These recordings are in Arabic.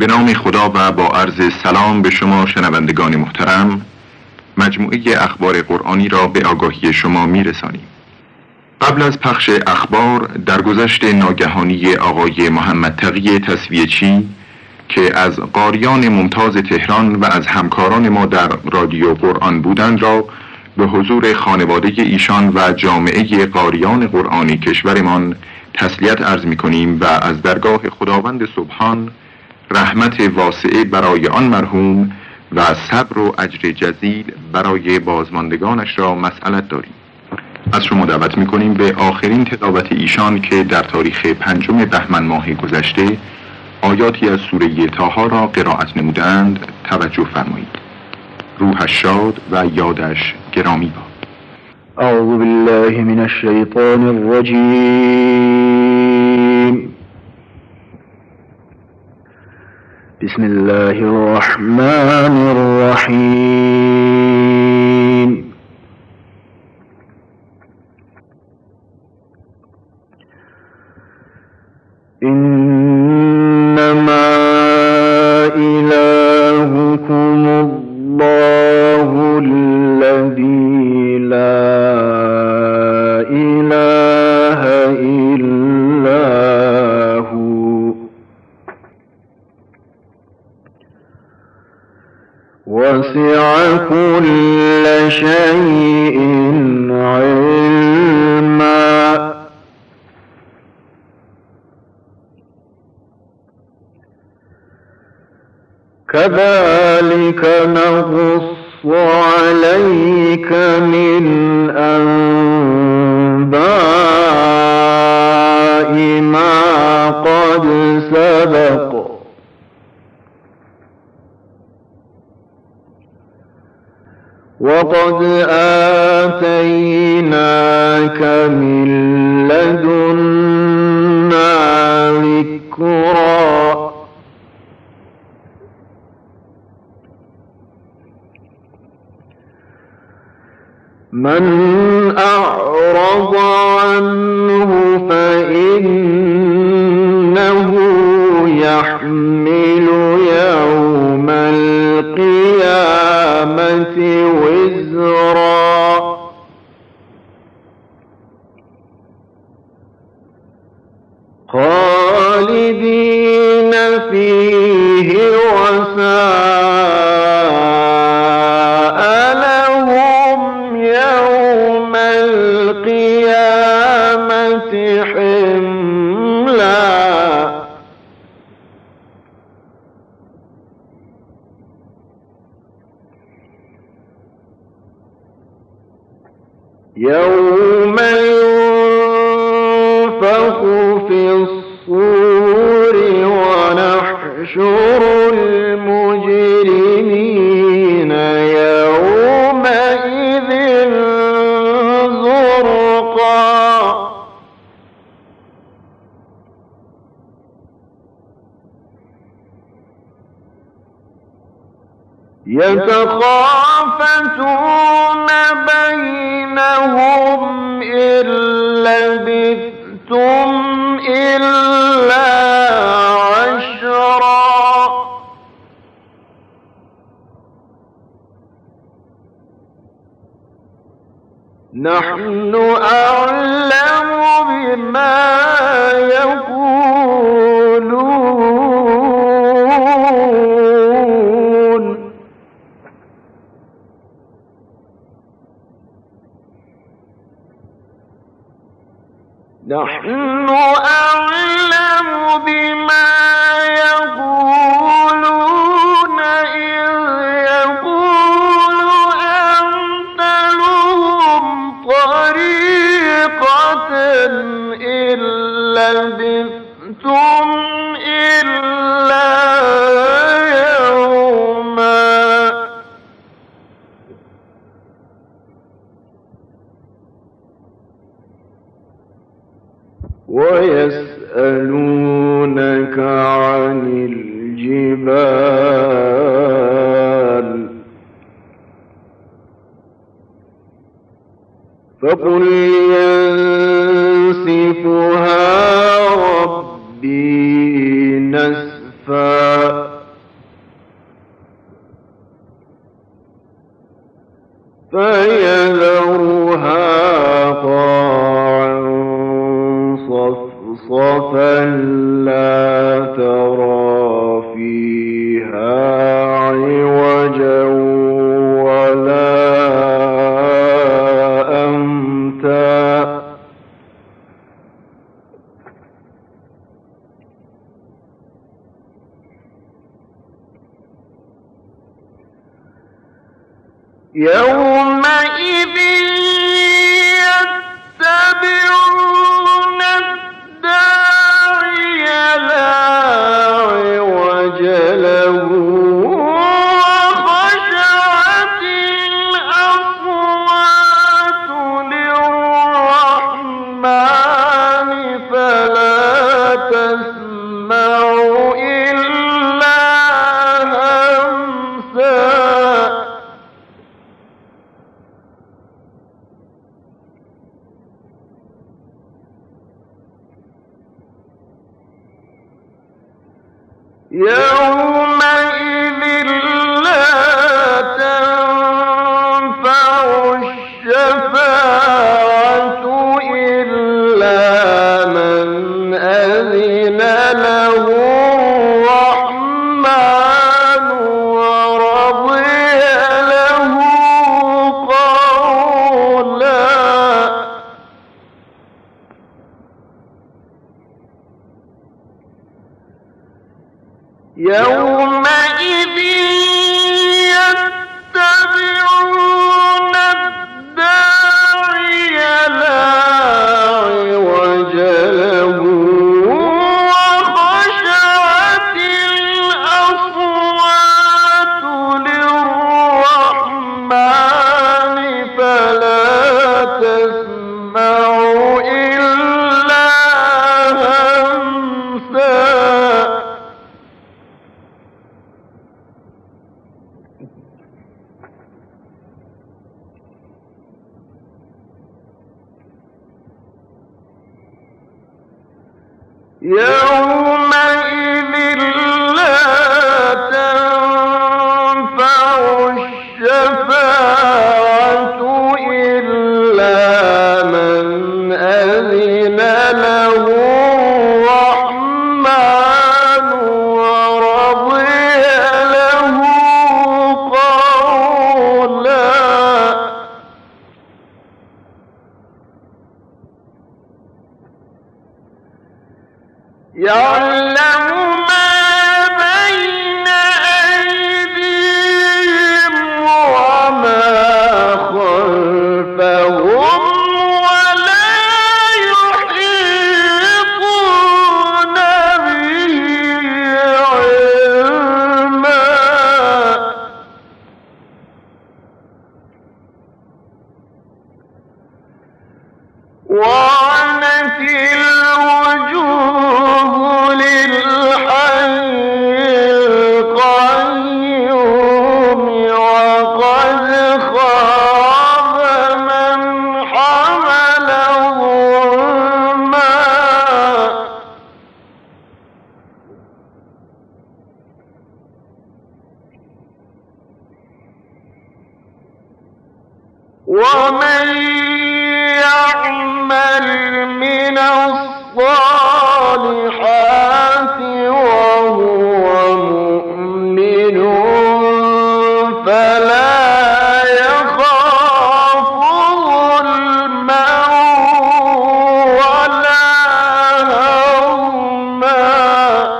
به نام خدا و با عرض سلام به شما شنوندگان محترم، مجموعه اخبار قرآنی را به آگاهی شما میرسانیم. قبل از پخش اخبار، درگذشت ناگهانی آقای محمد تقی تسویه‌چی که از قاریان ممتاز تهران و از همکاران ما در رادیو قرآن بودند را به حضور خانواده ایشان و جامعه قاریان قرآنی کشورمان تسلیت عرض می‌کنیم و از درگاه خداوند سبحان رحمت واسعه برای آن مرحوم و صبر و اجر جزیل برای بازماندگانش را مسئلت داریم. از شما دعوت می‌کنیم به آخرین تلاوت ایشان که در تاریخ 5 بهمن ماه گذشته آیاتی از سوره طه را قرائت نمودند توجه فرمایید. روحش شاد و یادش گرامی باد. اعوذ بالله من الشیطان الرجیم. بسم الله الرحمن الرحیم. إنما إلهكم الله الذي لا إله إلا هو وسع كل شيء علما كذلك نقص عليك من أنباء ما قد سبق وقد آتيناك من لدنا ذكرا من أعرض عنه فإنه يحمل يوم القيامة وزرا خالدين فيه وساء لهم يوم القيامة حملا يوم ينفخ في الصور ونحشر المجرمين يومئذ زرقا يتخافتون بينهم إن لبثتم إلا عشرا نحن أعلم بما يقولون نحن أعلم بما يقولون إذ يقول أنت لهم طريقة إن لبثتم إلا يوما ويسألونك عن الجبال فقل ينسفها ربي نسفا صفصفا لا ترى فيها عوجا ولا أمتا يومئذ يتبعون الداعي لا عوج له وخشعت الأصوات للرحمن فلا تسمع إلا همسا يومئذ لا تنفع الشفاعة إلا من أذن له الرحمن ورضي له قولا يومئذ يتبعون الداعي لا عوج له وخشعت الأصوات للرحمن فلا تسمع إلا همسا يومئذ لا تنفع الشفاعة إلا من أذن له الرحمن ورضي له قولا يعلم ما بين أيديهم وما خلفهم ولا يحيطون به علما وعنت الوجوه للحي القيوم وقد خاب من حمل ظلما ومن يعمل من الصالحات وهو مؤمن فلا يخاف ظلما ولا هضما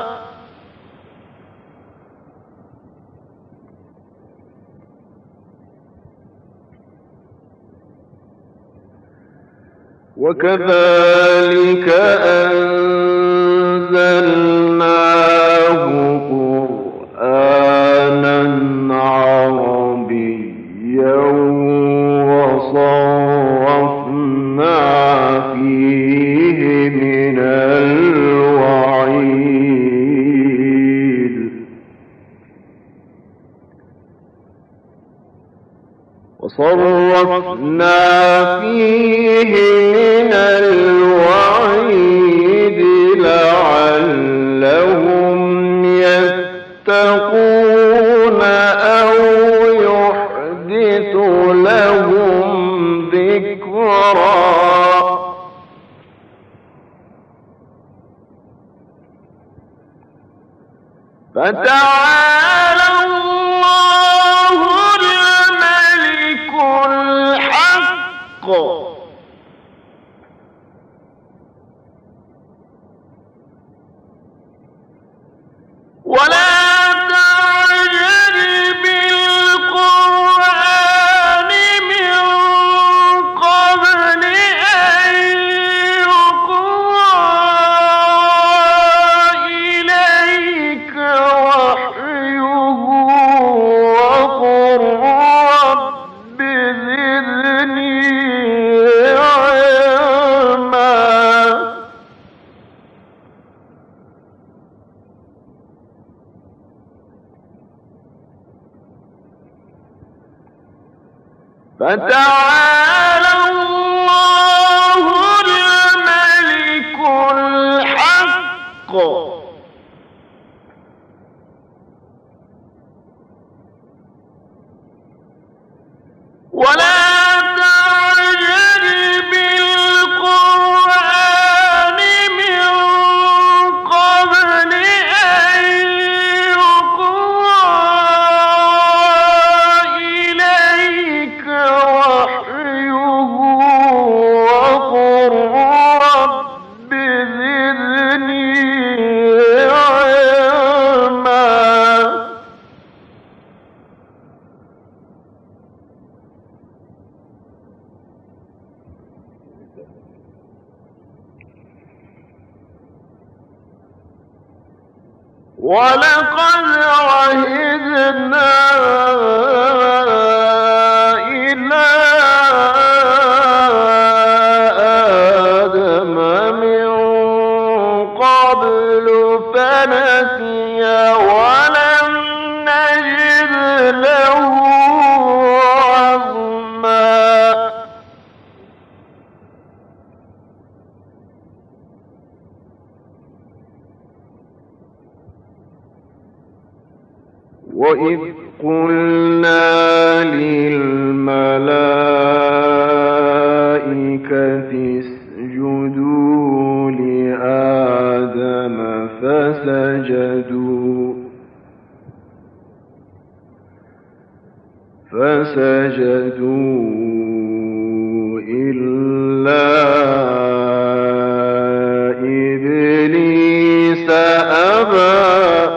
وكذلك أنزلناه قرآنا عربيا وصرفنا فيه من الوعيد وصرفنا فيه من الوعيد فتعالى الله الملك الحق ولا تعجل بالقرآن من قبل أن يقضى إليك وحيه وقل رب زدني علما. فتعالى الله الملك الحق ولا تعجل بالقرآن من قبل أن يقضى إليك وحيه وقل رب زدني علما. ولقد عهدنا إلى آدم من قبل فنسي ولم نجد له عزما. وإذ قلنا للملائكة اسجدوا لآدم فسجدوا إلا إبليس أبى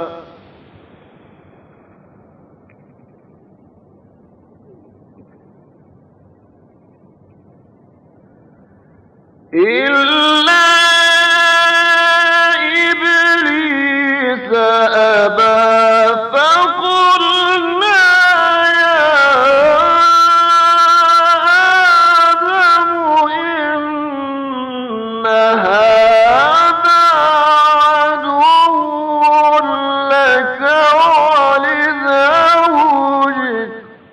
فقلنا يا آدم إن هذا عدو لك ولزوجك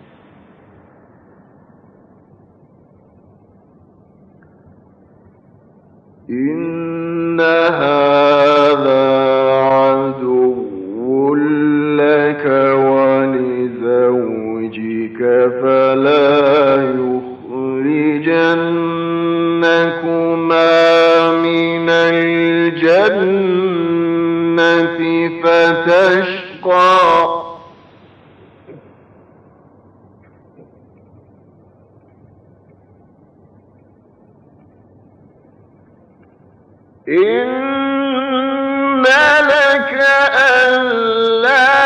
إن هذا عدو لك ولزوجك فلا يخرجنكما من الجنة فتشقى. إن لك ألا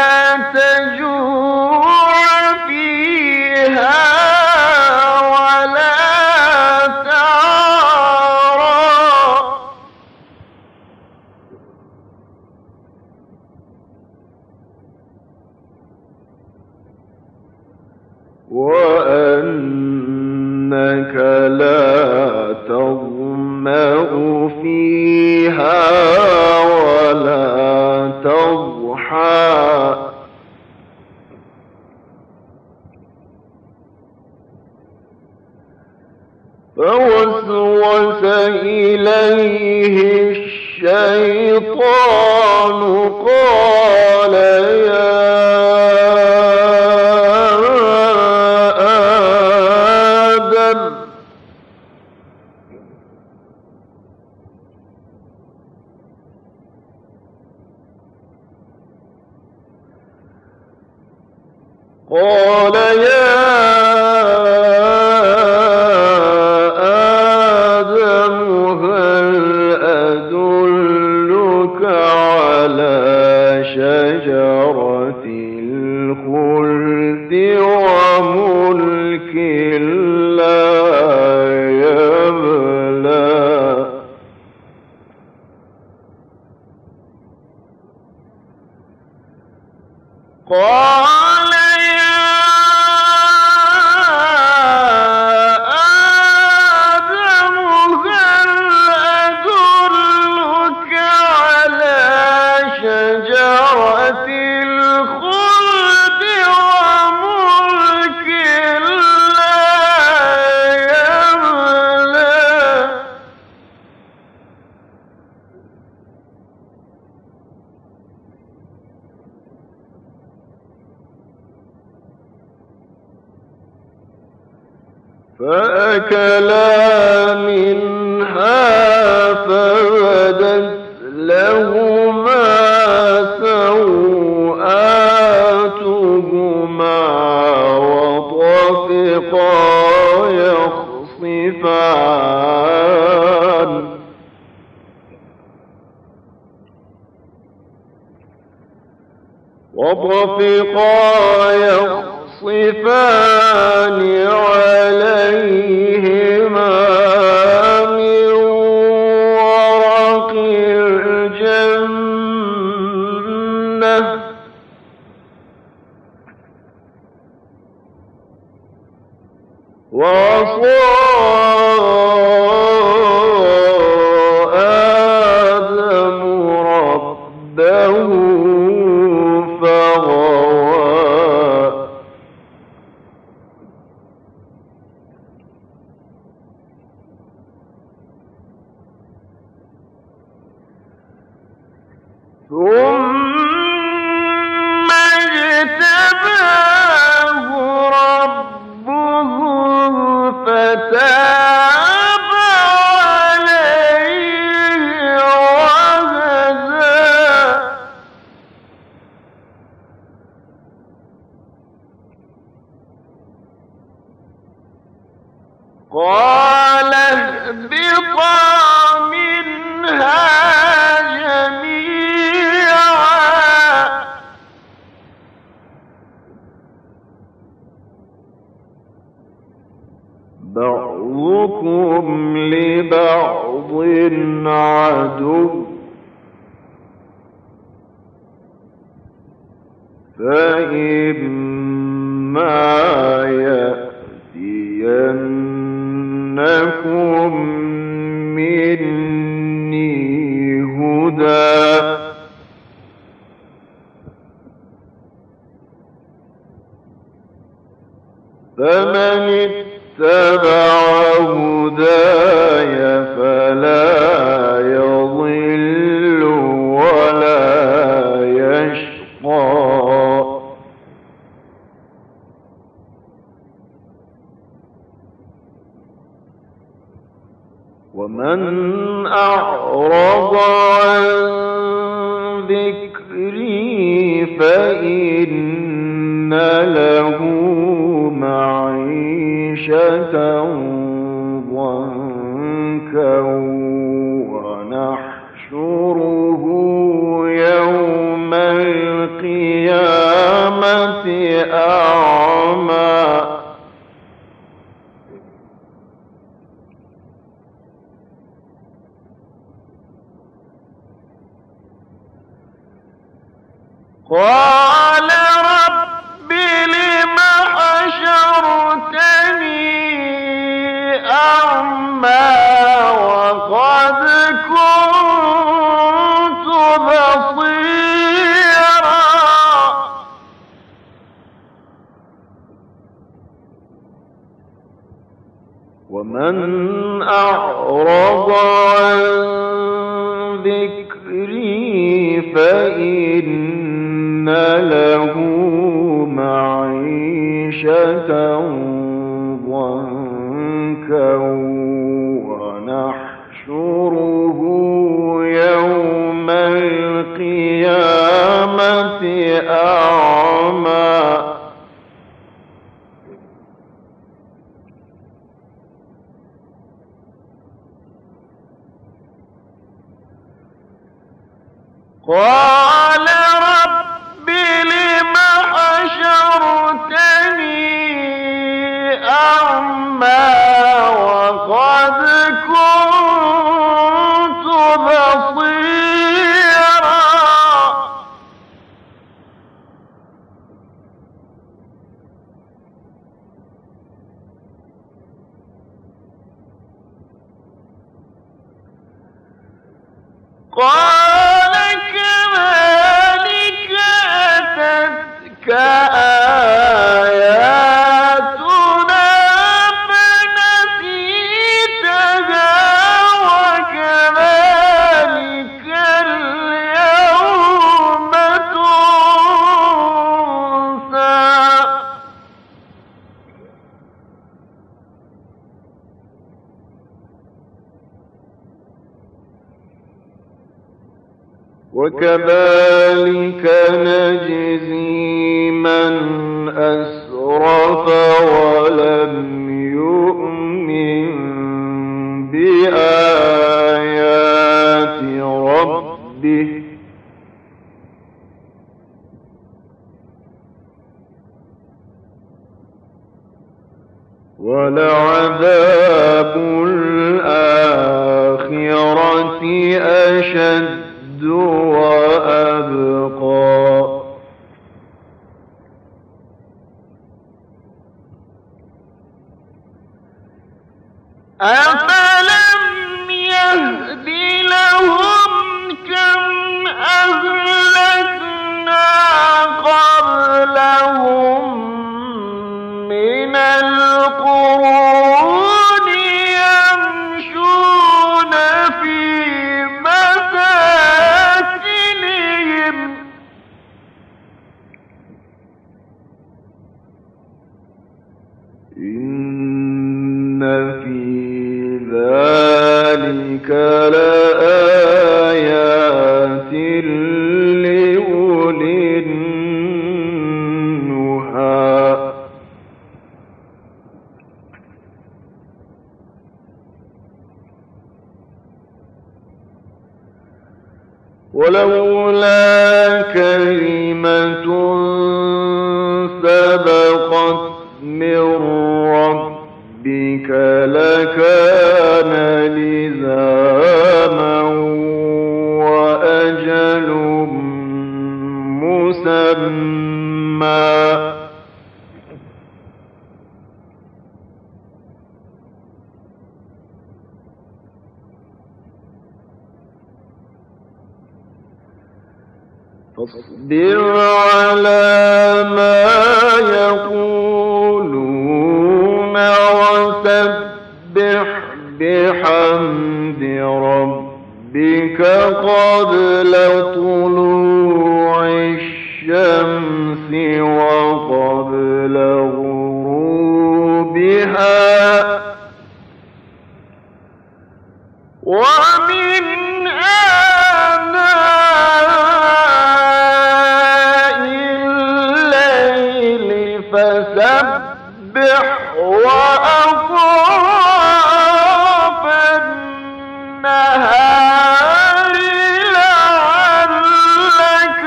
تجوع فيها ولا تعرى وأنك لا تظمأ فيها ولا تضحى فوسوس إليه الشيطان قال يا آدم قال يا آدم هل أدلك على شجرة الخلد وملك لا يبلى قال يا آدم هل أدلك على شجرة الخلد وملك لا يبلى فأكلا منها فبدت لهما سوآتهما وطفقا يخصفان عليهما من ورق الجنة وعصى آدم ربه فغوى ثم اجتباه ربه فتاب عليه وهدى قال اهبطا منها جميعا بعضكم لبعض عدو فإما يأتينكم مني هدى فمن اتبع هداي فلا يضل ولا يشقى ومن أعرض عن ذكري فإن له معيشة ضنكا ونحشره يوم القيامة أعمى قال رب لم حشرتني أعمى وقد كنت بصيرا ومن أعرض عن ذكري فإن له معيشة ضنكا ونحشره يوم القيامة أعمى قال رب لم حشرتني أعمى وقد كنت بصيرا قال كذلك أتتك آياتنا فنسيتها وكذلك اليوم تنسى وكذلك نجزي من أسرف ولم يؤمن بآيات ربه ولعذاب الآخرة أشد وأبقى أفلم يهد لهم كم أهلكنا قبلهم من القرون يمشون في مساكنهم إن في ذلك لآيات لأولي النهى ولولا كلمة سبقت من ربك لكان لزاما وأجل مسمى فاصبر على ما يقولون وسبح بحمد ربك قبل طلوع الشمس وقبل غروبها ومن آناء الليل فسبح وأطراف النهار لعلك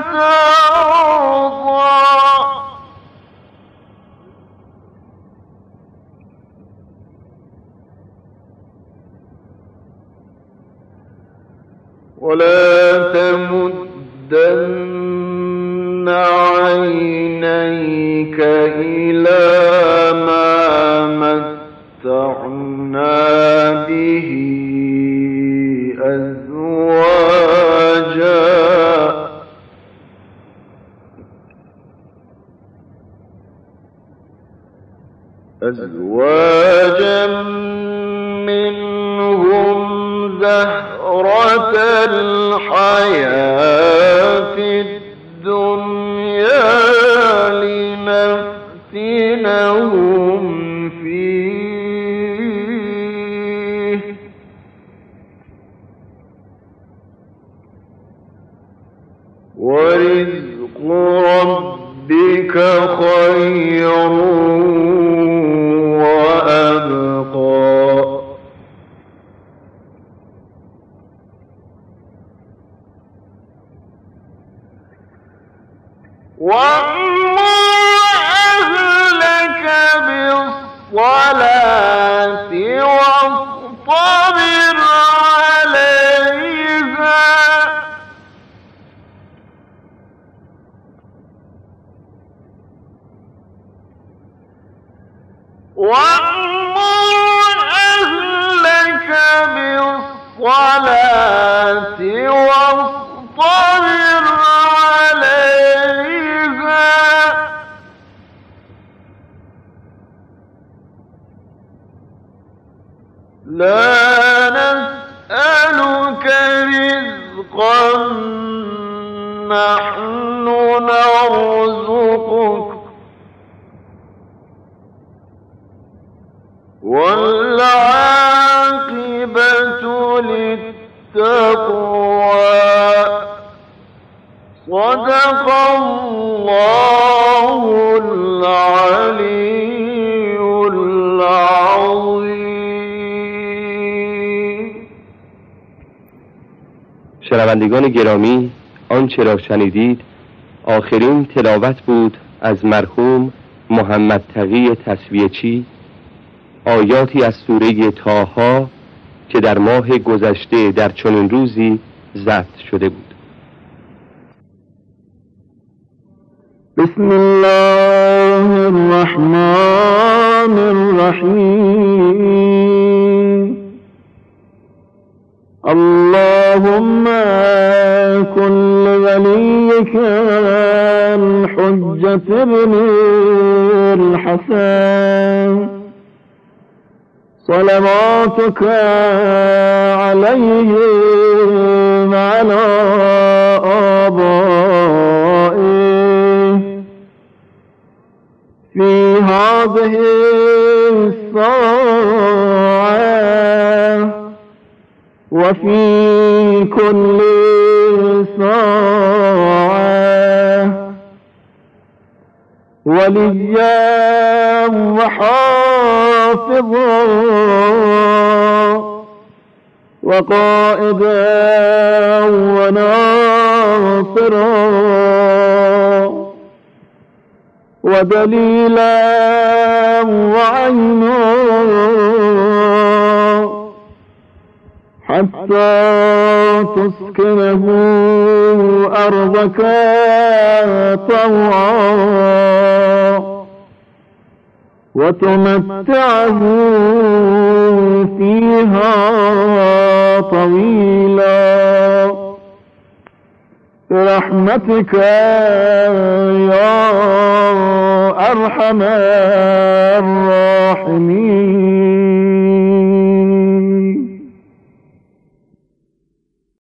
ترضى ولا تمدن عينيك إلى ما متعنا به أزواجا منهم زهرة الحياة الدنيا لنفتنهم فيه ورزق ربك خير وأبقى وأمر أهلك بالصلاة واصطبر عليها لا نسألك رزقا نحن نرزقك والعاقبة للتقوى صدق الله العلي العظيم. شنوندگان گرامی، آنچه را شنیدید آخرین تلاوت بود از مرحوم محمد تقی تسبیحچی، آیاتی از سوره طه که در ماه گذشته در چنین روزی ضبط شده بود. بسم الله الرحمن الرحیم. اللهم كن لوليك الحجة ابن الحسن صلواتك عليه وعلى آبائه في هذه الساعة وفي كل ساعة وليا وحافظا وقائدا وناصرا ودليلا وعينا حتى تسكنه أرضك طوعا وتمتعه فيها طويلا برحمتك يا أرحم الراحمين.